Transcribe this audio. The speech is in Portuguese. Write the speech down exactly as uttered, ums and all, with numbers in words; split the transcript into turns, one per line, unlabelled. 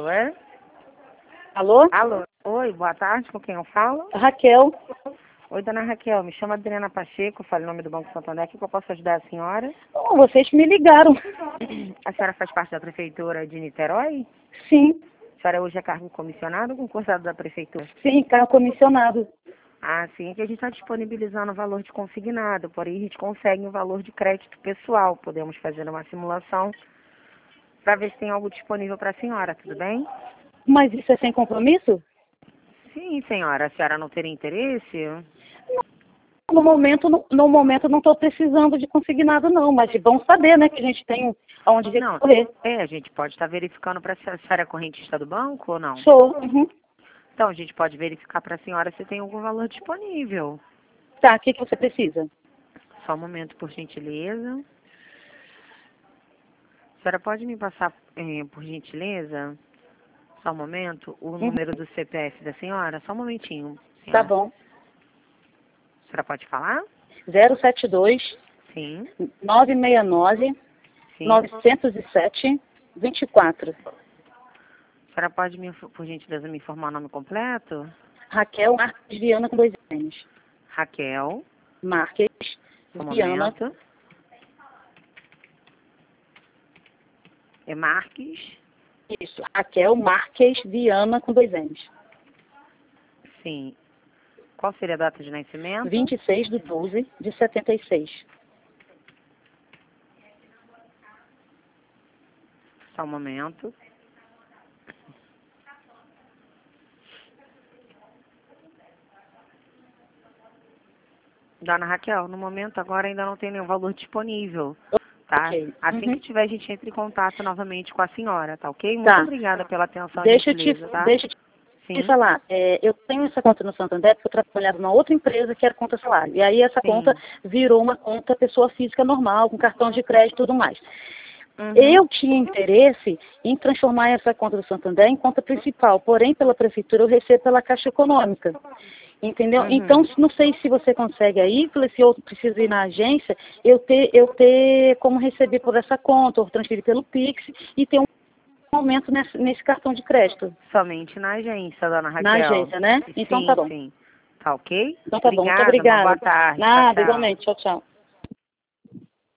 Alô, é?
Alô?
Alô. Oi, boa tarde, com quem eu falo?
Raquel.
Oi, dona Raquel, me chamo Adriana Pacheco, falo em nome do Banco Santander, o que eu posso ajudar a senhora?
Oh, vocês me ligaram.
A senhora faz parte da Prefeitura de Niterói?
Sim,
A senhora hoje é cargo comissionado ou concursado da Prefeitura?
sim, carro comissionado.
Ah, sim, é que a gente está disponibilizando o valor de consignado, porém a gente consegue um valor de crédito pessoal. Podemos fazer uma simulação para ver se tem algo disponível para a senhora, tudo bem?
Mas isso é sem compromisso?
Sim, senhora. A senhora não teria interesse?
No momento, no, no momento não estou precisando de consignado não, mas é bom saber, né, que a gente tem aonde
Não,
recorrer.
é, a gente pode estar verificando para a senhora é correntista do banco ou não?
Sou. Uhum.
Então, a gente pode verificar para a senhora se tem algum valor disponível.
Tá, o que, que você precisa?
Só um momento, por gentileza. A senhora pode me passar, eh, por gentileza, só um momento, o
Uhum.
número do C P F da senhora? Só um momentinho,
Tá
senhora.
bom.
A senhora pode falar?
zero sete dois,
Sim,
nove seis nove,
sim.
nove zero sete, dois quatro.
A senhora pode, me, por gentileza, me informar o nome completo?
Raquel Marques Viana com dois N's.
Raquel,
Marques
só um
Viana.
momento. É Marques,
Isso, Raquel Marques Viana com dois N's.
sim. Qual seria a data de nascimento?
vinte e seis de doze de setenta e seis.
Só um momento. Dona Raquel, no momento agora ainda não tem nenhum valor disponível, tá?
Ok.
Assim
Uhum.
que tiver, a gente entra em contato novamente com a senhora, tá ok? Muito
Tá.
obrigada pela atenção e
Deixa eu te,
gentileza, tá?
deixa eu te
Sim,
falar. É, eu tenho essa conta no Santander porque eu trabalhava numa outra empresa que era conta salário. E aí essa
sim.
conta virou uma conta pessoa física normal, com cartão de crédito e tudo mais.
Uhum.
Eu tinha interesse em transformar essa conta do Santander em conta principal, porém pela prefeitura eu recebo pela Caixa Econômica. Entendeu?
Uhum.
Então, não sei se você consegue aí, se eu preciso ir na agência, eu ter, eu ter como receber por essa conta, ou transferir pelo Pix, e ter um aumento nesse, nesse cartão de crédito.
Somente na agência, dona Raquel.
Na agência, né? Então
Sim,
tá bom.
sim. Tá ok?
Então tá bom, muito
Obrigada, uma boa
obrigada.
tarde. Tchau,
Nada,
tchau.
igualmente. Tchau, tchau.